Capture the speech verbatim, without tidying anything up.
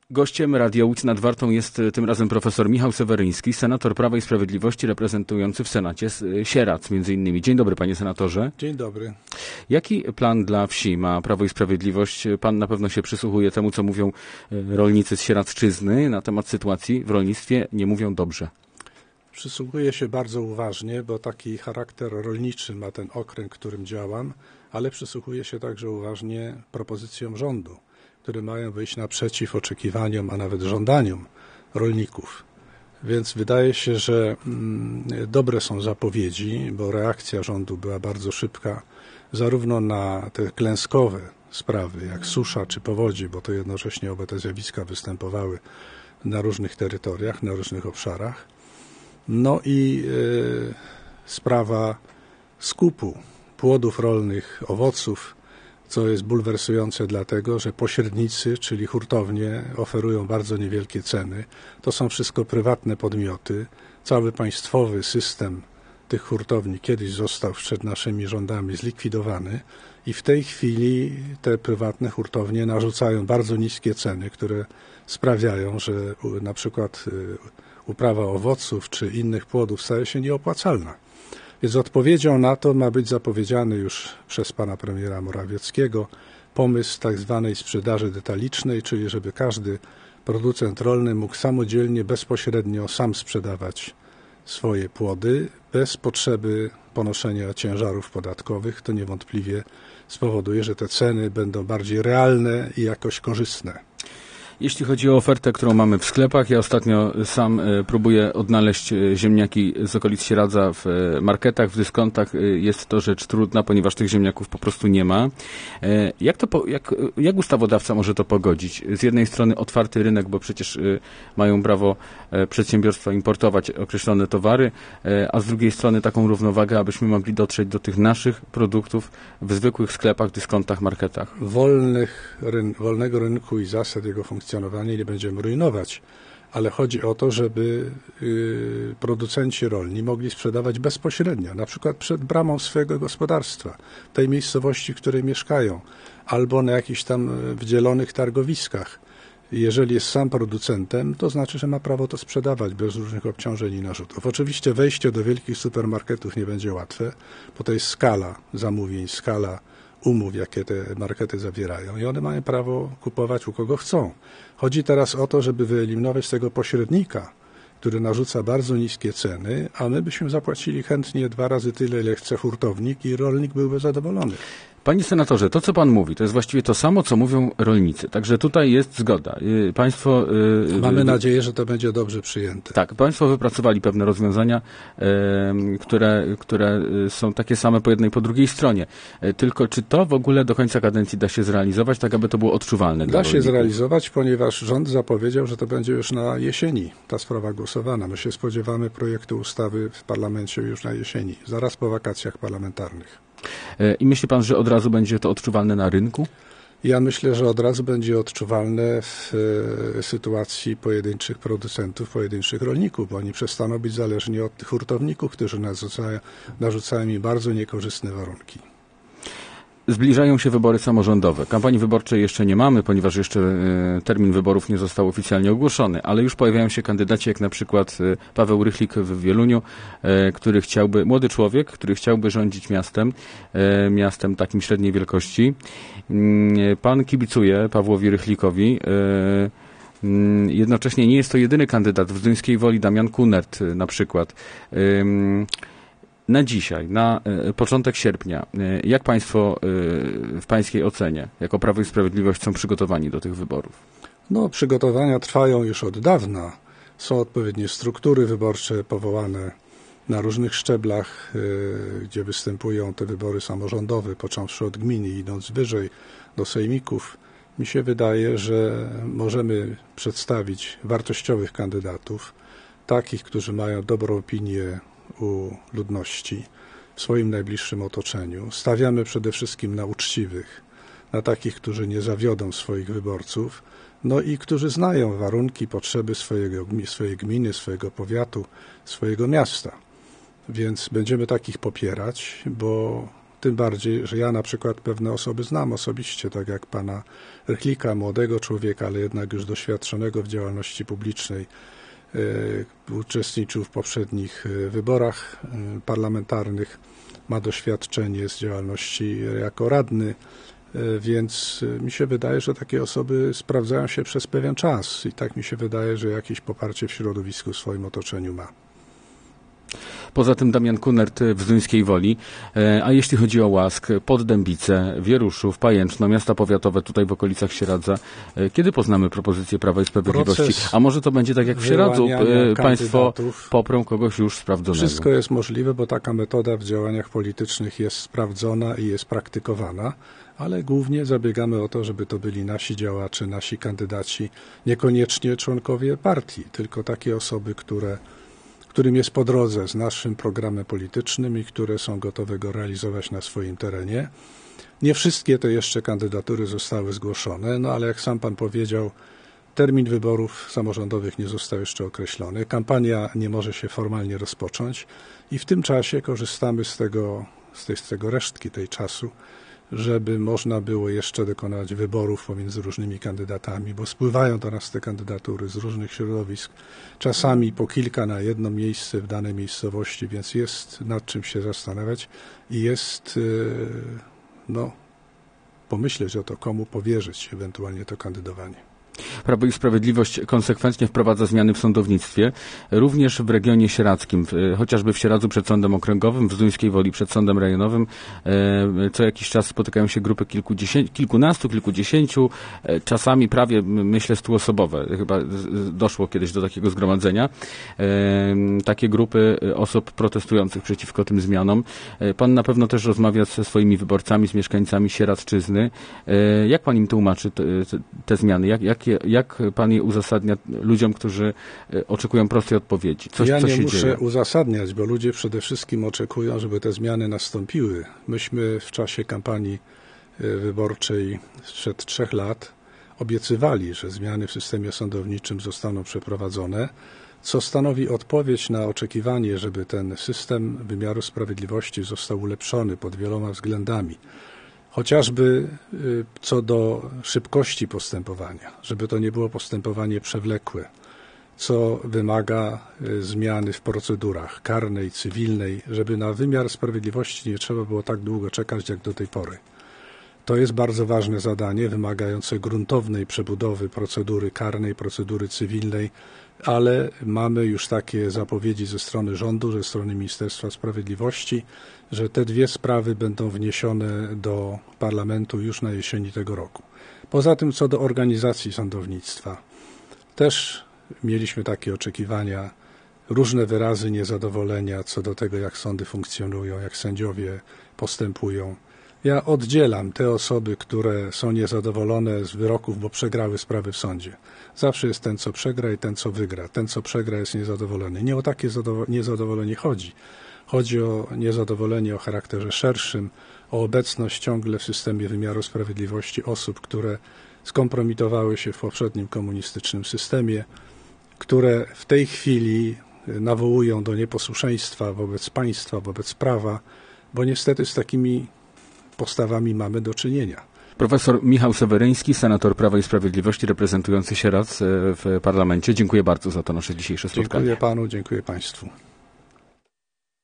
Gościem Radia Łódź nad Wartą jest tym razem profesor Michał Seweryński, senator Prawa i Sprawiedliwości reprezentujący w Senacie Sieradz między innymi. Dzień dobry, panie senatorze. Dzień dobry. Jaki plan dla wsi ma Prawo i Sprawiedliwość? Pan na pewno się przysłuchuje temu, co mówią rolnicy z Sieradzczyzny na temat sytuacji w rolnictwie. Nie mówią dobrze. Przysłuchuję się bardzo uważnie, bo taki charakter rolniczy ma ten okręg, w którym działam, ale przysłuchuję się także uważnie propozycjom rządu, które mają wyjść naprzeciw oczekiwaniom, a nawet żądaniom rolników. Więc wydaje się, że mm, dobre są zapowiedzi, bo reakcja rządu była bardzo szybka, zarówno na te klęskowe sprawy, jak susza czy powodzi, bo to jednocześnie oba te zjawiska występowały na różnych terytoriach, na różnych obszarach. No i y, sprawa skupu płodów rolnych, owoców, co jest bulwersujące dlatego, że pośrednicy, czyli hurtownie, oferują bardzo niewielkie ceny. To są wszystko prywatne podmioty. Cały państwowy system tych hurtowni kiedyś został przed naszymi rządami zlikwidowany i w tej chwili te prywatne hurtownie narzucają bardzo niskie ceny, które sprawiają, że na przykład uprawa owoców czy innych płodów staje się nieopłacalna. Więc odpowiedzią na to ma być zapowiedziany już przez pana premiera Morawieckiego pomysł tak zwanej sprzedaży detalicznej, czyli żeby każdy producent rolny mógł samodzielnie, bezpośrednio sam sprzedawać swoje płody bez potrzeby ponoszenia ciężarów podatkowych. To niewątpliwie spowoduje, że te ceny będą bardziej realne i jakoś korzystne. Jeśli chodzi o ofertę, którą mamy w sklepach, ja ostatnio sam próbuję odnaleźć ziemniaki z okolic Sieradza w marketach, w dyskontach. Jest to rzecz trudna, ponieważ tych ziemniaków po prostu nie ma. Jak, to, jak, jak ustawodawca może to pogodzić? Z jednej strony otwarty rynek, bo przecież mają prawo przedsiębiorstwa importować określone towary, a z drugiej strony taką równowagę, abyśmy mogli dotrzeć do tych naszych produktów w zwykłych sklepach, dyskontach, marketach. Wolnych, ryn, wolnego rynku i zasad jego funkcjonowania nie będziemy rujnować, ale chodzi o to, żeby y, producenci rolni mogli sprzedawać bezpośrednio, na przykład przed bramą swojego gospodarstwa, tej miejscowości, w której mieszkają, albo na jakichś tam wdzielonych targowiskach. Jeżeli jest sam producentem, to znaczy, że ma prawo to sprzedawać bez różnych obciążeń i narzutów. Oczywiście wejście do wielkich supermarketów nie będzie łatwe, bo to jest skala zamówień, skala umów, jakie te markety zawierają i one mają prawo kupować u kogo chcą. Chodzi teraz o to, żeby wyeliminować tego pośrednika, który narzuca bardzo niskie ceny, a my byśmy zapłacili chętnie dwa razy tyle, ile chce hurtownik i rolnik byłby zadowolony. Panie senatorze, to co pan mówi, to jest właściwie to samo, co mówią rolnicy. Także tutaj jest zgoda. Państwo... Mamy nadzieję, że to będzie dobrze przyjęte. Tak, państwo wypracowali pewne rozwiązania, które, które są takie same po jednej i po drugiej stronie. Tylko czy to w ogóle do końca kadencji da się zrealizować, tak aby to było odczuwalne dla rolników? Da się zrealizować, ponieważ rząd zapowiedział, że to będzie już na jesieni ta sprawa głosowana. My się spodziewamy projektu ustawy w parlamencie już na jesieni, zaraz po wakacjach parlamentarnych. I myśli pan, że od razu będzie to odczuwalne na rynku? Ja myślę, że od razu będzie odczuwalne w sytuacji pojedynczych producentów, pojedynczych rolników, bo oni przestaną być zależni od tych hurtowników, którzy narzucają, narzucają im bardzo niekorzystne warunki. Zbliżają się wybory samorządowe. Kampanii wyborczej jeszcze nie mamy, ponieważ jeszcze e, termin wyborów nie został oficjalnie ogłoszony, ale już pojawiają się kandydaci, jak na przykład e, Paweł Rychlik w Wieluniu, e, który chciałby, młody człowiek, który chciałby rządzić miastem, e, miastem takim średniej wielkości. E, pan kibicuje Pawłowi Rychlikowi. E, jednocześnie nie jest to jedyny kandydat. W Zduńskiej Woli Damian Kunert na przykład. E, Na dzisiaj, na y, początek sierpnia, y, jak państwo y, w pańskiej ocenie, jako Prawo i Sprawiedliwość są przygotowani do tych wyborów? No, przygotowania trwają już od dawna. Są odpowiednie struktury wyborcze powołane na różnych szczeblach, y, gdzie występują te wybory samorządowe, począwszy od gminy, idąc wyżej do sejmików. Mi się wydaje, że możemy przedstawić wartościowych kandydatów, takich, którzy mają dobrą opinię u ludności w swoim najbliższym otoczeniu. Stawiamy przede wszystkim na uczciwych, na takich, którzy nie zawiodą swoich wyborców, no i którzy znają warunki, potrzeby swojego, swojej gminy, swojego powiatu, swojego miasta. Więc będziemy takich popierać, bo Tym bardziej, że ja na przykład pewne osoby znam osobiście, tak jak pana Rychlika, młodego człowieka, ale jednak już doświadczonego w działalności publicznej. Uczestniczył w poprzednich wyborach parlamentarnych, ma doświadczenie z działalności jako radny, więc mi się wydaje, że takie osoby sprawdzają się przez pewien czas i tak mi się wydaje, że jakieś poparcie w środowisku, w swoim otoczeniu ma. Poza tym Damian Kunert w Zduńskiej Woli, a jeśli chodzi o Łask, Poddębice, Wieruszów, Pajęczno, miasta powiatowe tutaj w okolicach Sieradza, kiedy poznamy propozycję Prawa i Sprawiedliwości? Proces a może to będzie tak jak w Sieradzu, państwo poprą kogoś już sprawdzonego? Wszystko jest możliwe, bo taka metoda w działaniach politycznych jest sprawdzona i jest praktykowana, ale głównie zabiegamy o to, żeby to byli nasi działacze, nasi kandydaci, niekoniecznie członkowie partii, tylko takie osoby, które którym jest po drodze z naszym programem politycznym i które są gotowe go realizować na swoim terenie. Nie wszystkie te jeszcze kandydatury zostały zgłoszone, no ale jak sam pan powiedział, termin wyborów samorządowych nie został jeszcze określony. Kampania nie może się formalnie rozpocząć i w tym czasie korzystamy z tego, z tej, z tego resztki tej czasu, żeby można było jeszcze dokonać wyborów pomiędzy różnymi kandydatami, bo spływają do nas te kandydatury z różnych środowisk, czasami po kilka na jedno miejsce w danej miejscowości, więc jest nad czym się zastanawiać i jest, no, pomyśleć o to, komu powierzyć ewentualnie to kandydowanie. Prawo i Sprawiedliwość konsekwentnie wprowadza zmiany w sądownictwie, również w regionie sieradzkim, chociażby w Sieradzu przed Sądem Okręgowym, w Zduńskiej Woli przed Sądem Rejonowym. Co jakiś czas spotykają się grupy kilkunastu, kilkudziesięciu, czasami prawie, myślę, stuosobowe. Chyba doszło kiedyś do takiego zgromadzenia. Takie grupy osób protestujących przeciwko tym zmianom. Pan na pewno też rozmawia ze swoimi wyborcami, z mieszkańcami Sieradzczyzny. Jak pan im tłumaczy te, te zmiany? Jak, jak Jak pan je uzasadnia ludziom, którzy oczekują prostej odpowiedzi? Co, ja co nie się muszę dzieje? uzasadniać, bo ludzie przede wszystkim oczekują, żeby te zmiany nastąpiły. Myśmy w czasie kampanii wyborczej sprzed trzech lat obiecywali, że zmiany w systemie sądowniczym zostaną przeprowadzone, co stanowi odpowiedź na oczekiwanie, żeby ten system wymiaru sprawiedliwości został ulepszony pod wieloma względami. Chociażby co do szybkości postępowania, żeby to nie było postępowanie przewlekłe, co wymaga zmiany w procedurach karnej, cywilnej, żeby na wymiar sprawiedliwości nie trzeba było tak długo czekać jak do tej pory. To jest bardzo ważne zadanie, wymagające gruntownej przebudowy procedury karnej, procedury cywilnej, ale mamy już takie zapowiedzi ze strony rządu, ze strony Ministerstwa Sprawiedliwości, że te dwie sprawy będą wniesione do parlamentu już na jesieni tego roku. Poza tym co do organizacji sądownictwa, też mieliśmy takie oczekiwania, różne wyrazy niezadowolenia co do tego, jak sądy funkcjonują, jak sędziowie postępują. Ja oddzielam te osoby, które są niezadowolone z wyroków, bo przegrały sprawy w sądzie. Zawsze jest ten, co przegra i ten, co wygra. Ten, co przegra, jest niezadowolony. Nie o takie niezadowolenie chodzi. Chodzi o niezadowolenie o charakterze szerszym, o obecność ciągle w systemie wymiaru sprawiedliwości osób, które skompromitowały się w poprzednim komunistycznym systemie, które w tej chwili nawołują do nieposłuszeństwa wobec państwa, wobec prawa, bo niestety z takimi postawami mamy do czynienia. Profesor Michał Seweryński, senator Prawa i Sprawiedliwości, reprezentujący Sieradz w parlamencie. Dziękuję bardzo za to nasze dzisiejsze spotkanie. Dziękuję panu, dziękuję państwu.